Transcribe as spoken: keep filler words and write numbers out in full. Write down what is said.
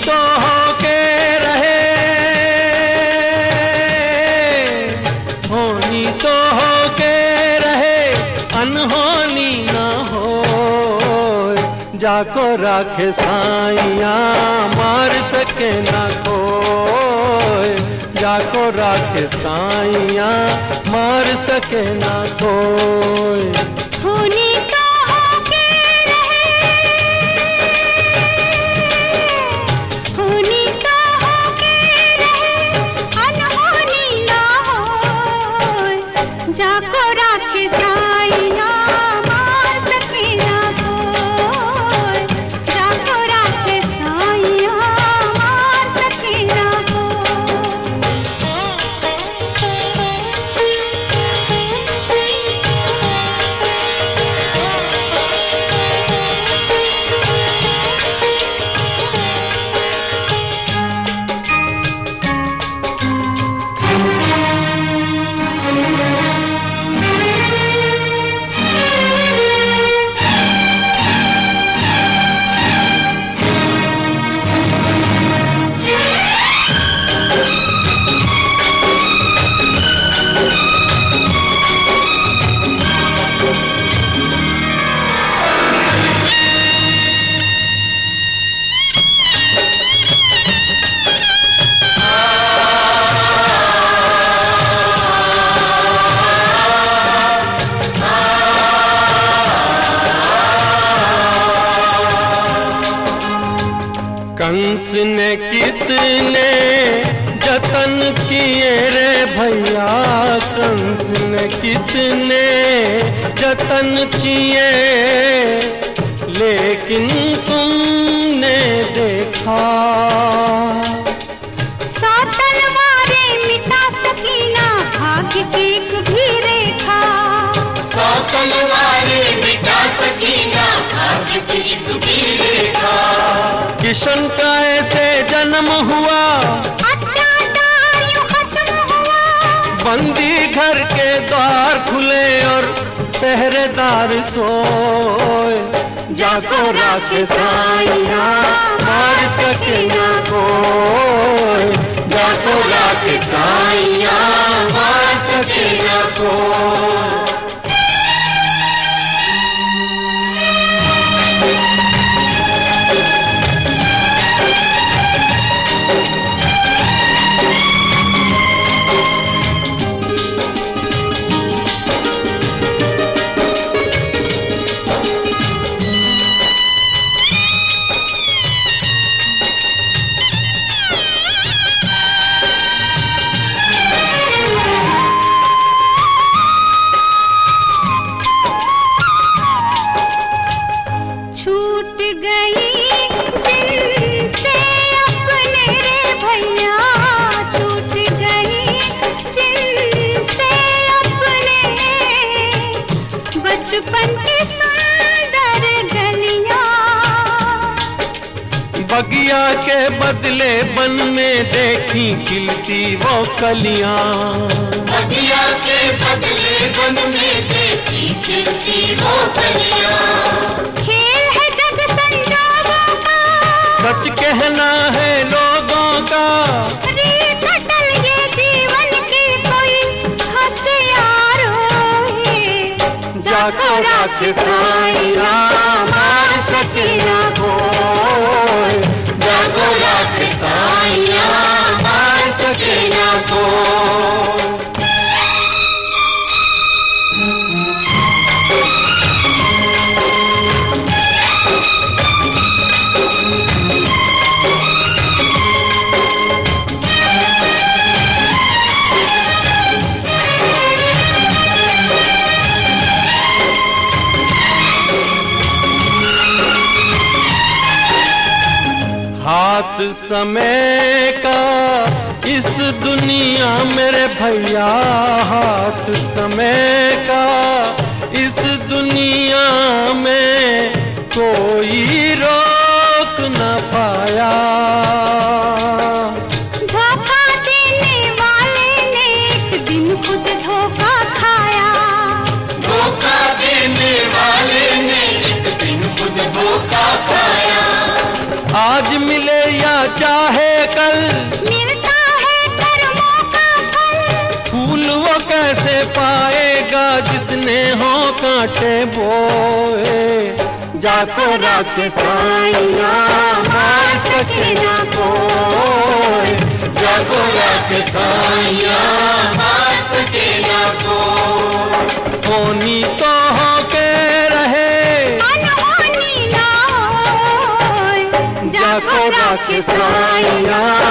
तो होके रहे, होनी तो होके रहे, अनहोनी ना हो। जाको राखे साइया मार सके ना कोई, जाको राखे साइया मार सके ना कोई। होनी तो होके रहे, होनी तो होके रहे, अनहोनी ना हो। जाको राखे साइया मार सके ना कोई, जाको राखे साइया मार सके ना कंस ने कितने जतन किए रे भैया, कंस ने कितने जतन किए, लेकिन तुमने देखा सौ तलवारें मिटा सकी ना भाग्य की एक भी रेखा, सौ तलवारें मिटा सकी ना भाग्य की एक भी रेखा। किशन का ऐसे जन्म हुआ, अत्याचार यूं खत्म हुआ। बंदी घर के द्वार खुले और पहरेदार सोए। जाको राखे साइया मार सके ना कोई, जाको राखे साइया मार सके ना कोई। छूट गई जिनसे अपने रे भैया, छूट गई जिनसे अपने, बचपन की सुंदर गलियां। बगिया के बदले बन में देखी खिलती वो कलियां, बगिया के बदले बन में देखी खिलती वो कलियां। खेल है जग संजोगों का, सच कहना है लोगों का, रीत टल ये जीवन की कोई होशियार है। जाको राखे साइया मार सके ना कोई, जाको राखे साइया मार सके ना कोई। हाथ समय का इस दुनिया मेरे भैया, हाथ समय का इस दुनिया में कोई रोक न पाया। धोखा देने वाले ने एक दिन खुद धोखा खाया, धोखा देने वाले ने एक दिन खुद धोखा खाया। आज मिले या चाहे कल मिलता है कर्मों का फल। फूल वो कैसे पाएगा जिसने हो कांटे बोए। जाको राख साइया मार सके ना कोई। जागो राख साइया मार सके ना कोई। होनी तो हो के रहे अनहोनी ना होए। जाको राख साइया